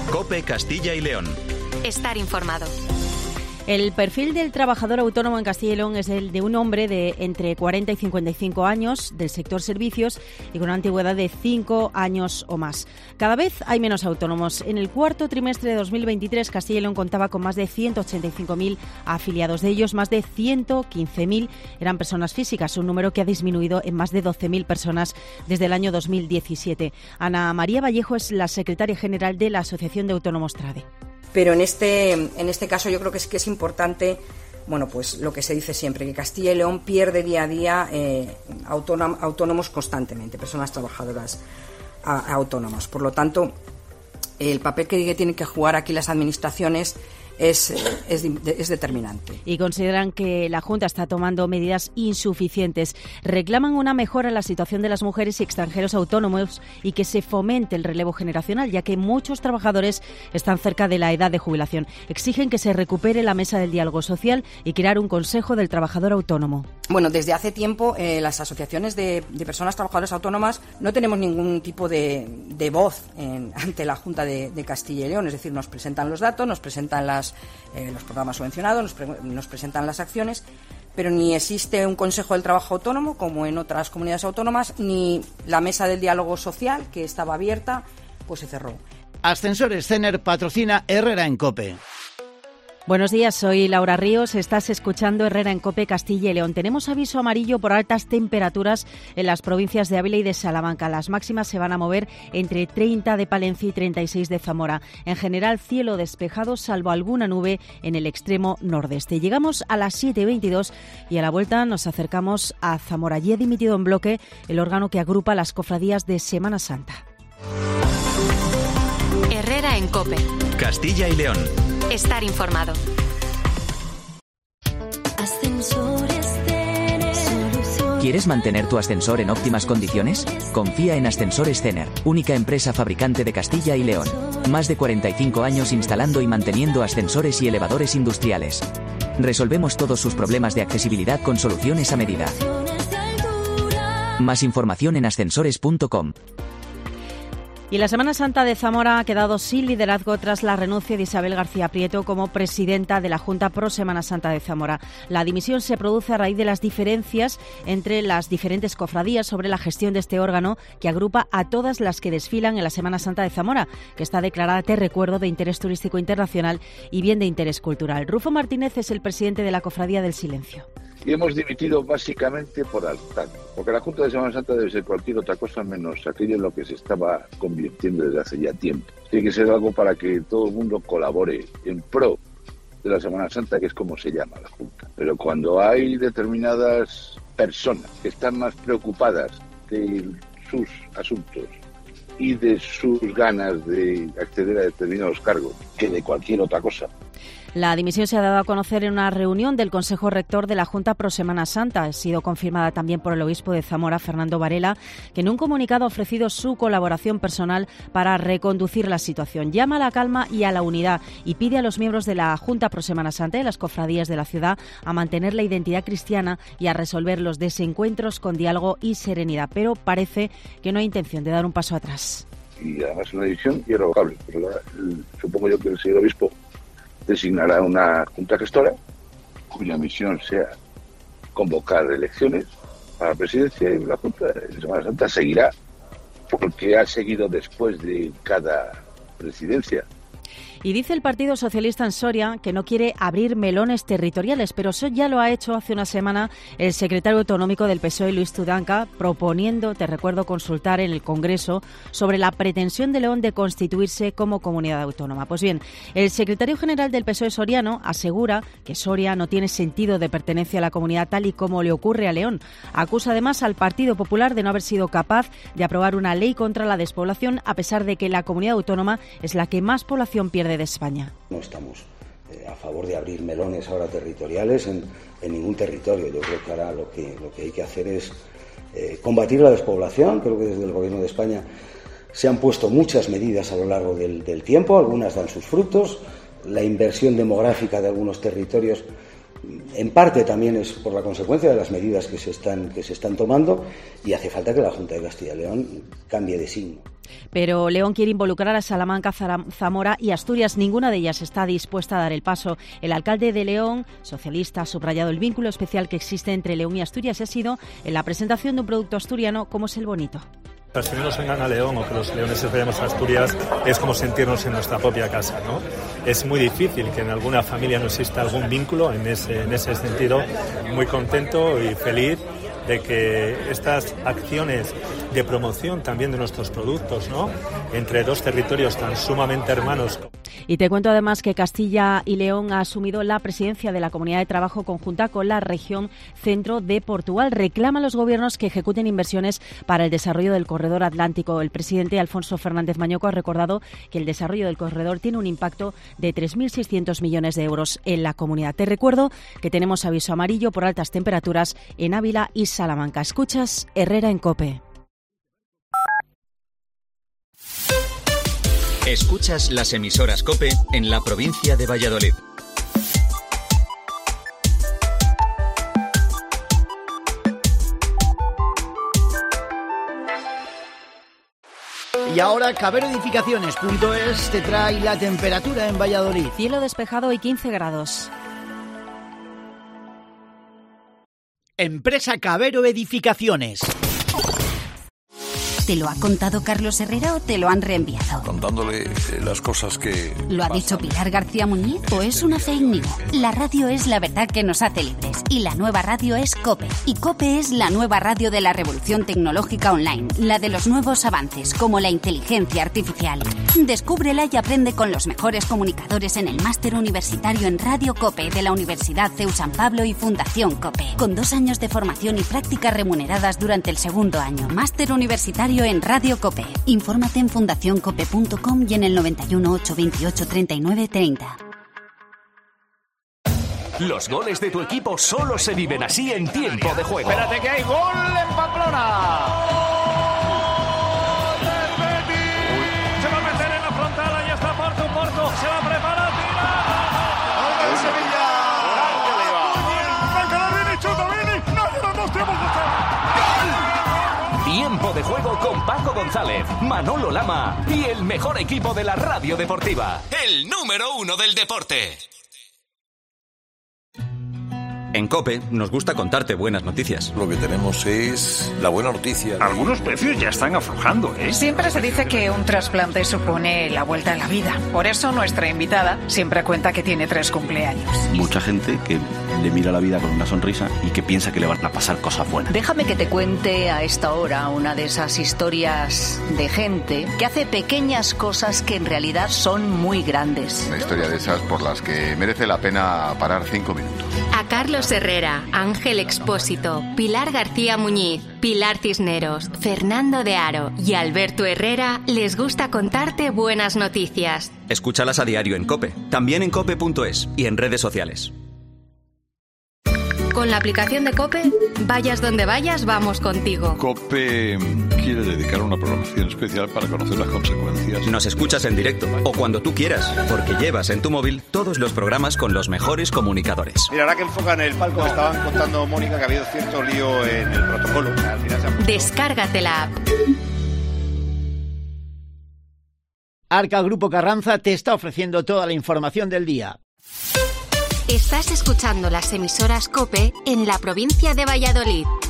COPE Castilla y León. Estar informado. El perfil del trabajador autónomo en Castilla y León es el de un hombre de entre 40 y 55 años, del sector servicios y con una antigüedad de 5 años o más. Cada vez hay menos autónomos. En el cuarto trimestre de 2023, Castilla y León contaba con más de 185.000 afiliados. De ellos, más de 115.000 eran personas físicas, un número que ha disminuido en más de 12.000 personas desde el año 2017. Ana María Vallejo es la secretaria general de la Asociación de Autónomos TRADE. Pero en este caso yo creo que es importante, bueno, pues lo que se dice siempre, que Castilla y León pierde día a día autónomos constantemente, personas trabajadoras autónomas. Por lo tanto, el papel que tienen que jugar aquí las administraciones es determinante. Y consideran que la Junta está tomando medidas insuficientes. Reclaman una mejora en la situación de las mujeres y extranjeros autónomos y que se fomente el relevo generacional, ya que muchos trabajadores están cerca de la edad de jubilación. Exigen que se recupere la mesa del diálogo social y crear un consejo del trabajador autónomo. Bueno, desde hace tiempo las asociaciones de personas trabajadoras autónomas no tenemos ningún tipo de voz ante la Junta de Castilla y León. Es decir, nos presentan los datos, nos presentan los programas subvencionados, nos presentan las acciones, pero ni existe un Consejo del Trabajo Autónomo, como en otras comunidades autónomas, ni la mesa del diálogo social, que estaba abierta, pues se cerró. Ascensores Cener patrocina Herrera en COPE. Buenos días, soy Laura Ríos, estás escuchando Herrera en COPE Castilla y León. Tenemos aviso amarillo por altas temperaturas en las provincias de Ávila y de Salamanca. Las máximas se van a mover entre 30 de Palencia y 36 de Zamora. En general, cielo despejado, salvo alguna nube en el extremo nordeste. Llegamos a las 7:22 y a la vuelta nos acercamos a Zamora. Allí ha dimitido en bloque el órgano que agrupa las cofradías de Semana Santa. Herrera en COPE. Castilla y León. Estar informado. ¿Quieres mantener tu ascensor en óptimas condiciones? Confía en Ascensores Cener, única empresa fabricante de Castilla y León. Más de 45 años instalando y manteniendo ascensores y elevadores industriales. Resolvemos todos sus problemas de accesibilidad con soluciones a medida. Más información en ascensores.com. Y la Semana Santa de Zamora ha quedado sin liderazgo tras la renuncia de Isabel García Prieto como presidenta de la Junta Pro Semana Santa de Zamora. La dimisión se produce a raíz de las diferencias entre las diferentes cofradías sobre la gestión de este órgano que agrupa a todas las que desfilan en la Semana Santa de Zamora, que está declarada de recuerdo de interés turístico internacional y bien de interés cultural. Rufo Martínez es el presidente de la Cofradía del Silencio. Y hemos dimitido básicamente por altar, porque la Junta de Semana Santa debe ser cualquier otra cosa menos aquello en lo que se estaba convirtiendo desde hace ya tiempo. Tiene que ser algo para que todo el mundo colabore en pro de la Semana Santa, que es como se llama la Junta. Pero cuando hay determinadas personas que están más preocupadas de sus asuntos y de sus ganas de acceder a determinados cargos que de cualquier otra cosa. La dimisión se ha dado a conocer en una reunión del Consejo Rector de la Junta Pro Semana Santa. Ha sido confirmada también por el obispo de Zamora, Fernando Varela, que en un comunicado ha ofrecido su colaboración personal para reconducir la situación. Llama a la calma y a la unidad y pide a los miembros de la Junta Pro Semana Santa y las cofradías de la ciudad a mantener la identidad cristiana y a resolver los desencuentros con diálogo y serenidad. Pero parece que no hay intención de dar un paso atrás. Y además una decisión irrevocable. Supongo yo que el señor obispo designará una junta gestora cuya misión sea convocar elecciones a la presidencia, y la Junta de Semana Santa seguirá porque ha seguido después de cada presidencia. Y dice el Partido Socialista en Soria que no quiere abrir melones territoriales, pero eso ya lo ha hecho hace una semana el secretario autonómico del PSOE, Luis Tudanca, proponiendo, te recuerdo, consultar en el Congreso sobre la pretensión de León de constituirse como comunidad autónoma. Pues bien, el secretario general del PSOE soriano asegura que Soria no tiene sentido de pertenencia a la comunidad tal y como le ocurre a León. Acusa además al Partido Popular de no haber sido capaz de aprobar una ley contra la despoblación, a pesar de que la comunidad autónoma es la que más población pierde de España. No estamos a favor de abrir melones ahora territoriales en ningún territorio. Yo creo que ahora lo que hay que hacer es combatir la despoblación. Creo que desde el Gobierno de España se han puesto muchas medidas a lo largo del tiempo, algunas dan sus frutos. La inversión demográfica de algunos territorios en parte también es por la consecuencia de las medidas que se están tomando, y hace falta que la Junta de Castilla y León cambie de signo. Pero León quiere involucrar a Salamanca, Zamora y Asturias. Ninguna de ellas está dispuesta a dar el paso. El alcalde de León, socialista, ha subrayado el vínculo especial que existe entre León y Asturias y ha sido en la presentación de un producto asturiano como es el bonito. Los que no nos vengan a León o que los leoneses vayamos a Asturias es como sentirnos en nuestra propia casa, ¿no? Es muy difícil que en alguna familia no exista algún vínculo en ese sentido. Muy contento y feliz de que estas acciones de promoción también de nuestros productos, ¿no?, entre dos territorios tan sumamente hermanos. Y te cuento además que Castilla y León ha asumido la presidencia de la Comunidad de Trabajo conjunta con la región centro de Portugal. Reclama a los gobiernos que ejecuten inversiones para el desarrollo del corredor atlántico. El presidente Alfonso Fernández Mañoco ha recordado que el desarrollo del corredor tiene un impacto de 3.600 millones de euros en la comunidad. Te recuerdo que tenemos aviso amarillo por altas temperaturas en Ávila y Salamanca. Escuchas Herrera en COPE. Escuchas las emisoras COPE en la provincia de Valladolid. Y ahora caberoedificaciones.es te trae la temperatura en Valladolid. Cielo despejado y 15 grados. Empresa Cabero Edificaciones. ¿Te lo ha contado Carlos Herrera o te lo han reenviado? Contándole las cosas que... ¿Lo ha dicho Pilar García Muñiz o es una fake news? La radio es la verdad que nos hace libres y la nueva radio es COPE. Y COPE es la nueva radio de la revolución tecnológica online, la de los nuevos avances como la inteligencia artificial. Descúbrela y aprende con los mejores comunicadores en el máster universitario en Radio COPE de la Universidad CEU San Pablo y Fundación COPE, con 2 años de formación y prácticas remuneradas durante el segundo año. Máster universitario en Radio COPE. Infórmate en fundacioncope.com y en el 91 828 39 30. Los goles de tu equipo solo se viven así en tiempo de juego. Espérate que hay gol en Pamplona. ¡Gol del Betis! Se va a meter en la frontal, ahí está Porto, se va a preparar, tira. ¡Gol del Sevilla! ¡Venga, Vini, chuta, Vini! ¡Nadie nos mostremos Tiempo de juego con Paco González, Manolo Lama y el mejor equipo de la radio deportiva. El número 1 del deporte. En COPE nos gusta contarte buenas noticias. Lo que tenemos es la buena noticia. Algunos precios ya están aflojando, ¿eh? Siempre se dice que un trasplante supone la vuelta a la vida. Por eso nuestra invitada siempre cuenta que tiene 3 cumpleaños. Mucha gente que le mira la vida con una sonrisa y que piensa que le van a pasar cosas buenas. Déjame que te cuente a esta hora una de esas historias de gente que hace pequeñas cosas que en realidad son muy grandes. Una historia de esas por las que merece la pena parar 5 minutos. A Carlos Herrera, Ángel Expósito, Pilar García Muñiz, Pilar Cisneros, Fernando de Aro y Alberto Herrera les gusta contarte buenas noticias. Escúchalas a diario en COPE, también en cope.es y en redes sociales. Con la aplicación de COPE, vayas donde vayas, vamos contigo. COPE quiere dedicar una programación especial para conocer las consecuencias. Nos escuchas en directo o cuando tú quieras, porque llevas en tu móvil todos los programas con los mejores comunicadores. Mira, ahora que enfocan el palco, me estaban contando, Mónica, que ha habido cierto lío en el protocolo. Al final Descárgate la app. Arca Grupo Carranza te está ofreciendo toda la información del día. Estás escuchando las emisoras COPE en la provincia de Valladolid.